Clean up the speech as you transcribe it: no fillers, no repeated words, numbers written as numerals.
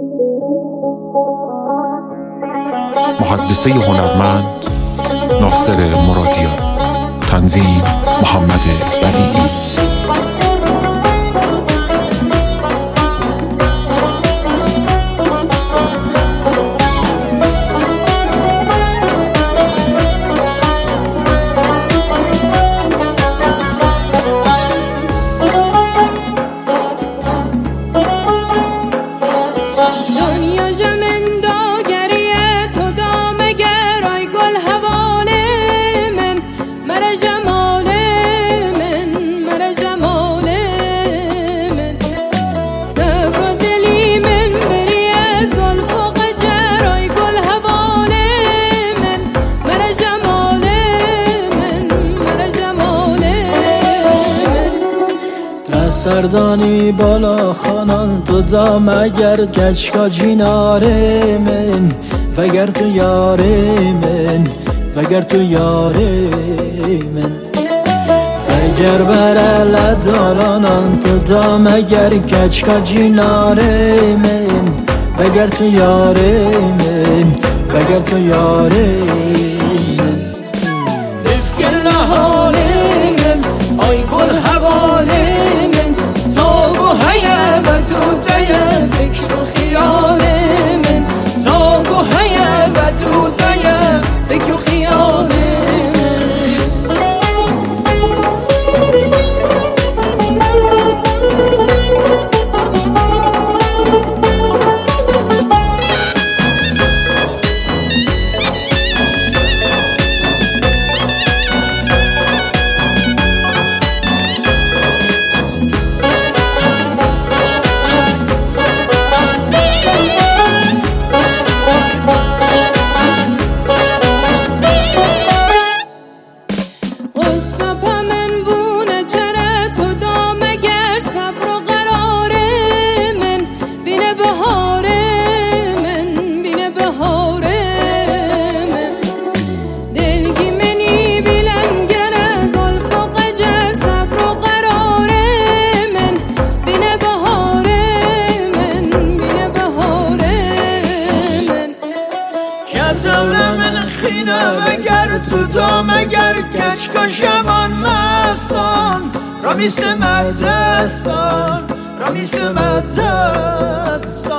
محدثه هنرمند ناصر مرادیان، تنظیم محمد بدیعی. سردانی بالا خانان تو دا مگر کچکا جینار من وگر تو یار من وگر تو یار من وگر برل دالانان تو دا مگر کچکا جینار من وگر تو یار من وگر تو یار من افکر لحال من آی گل حوال من تو تای فکر و خیال من تاگو هیه و تو تای فکر و خیال مگر تو دا مگر کچکا شمان مستان رامیس مدستان رامیس مدستان